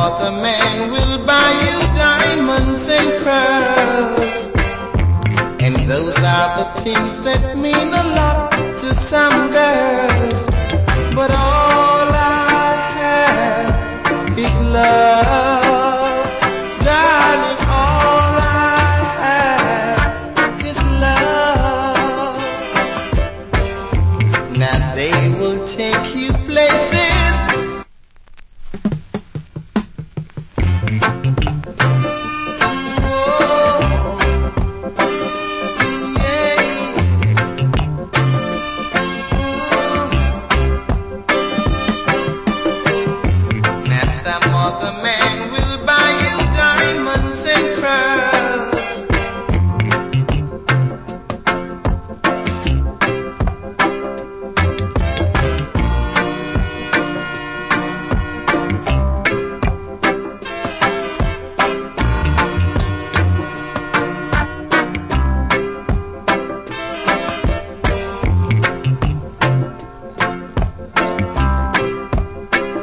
other man will buy you diamonds and pearls. And those are the things that mean a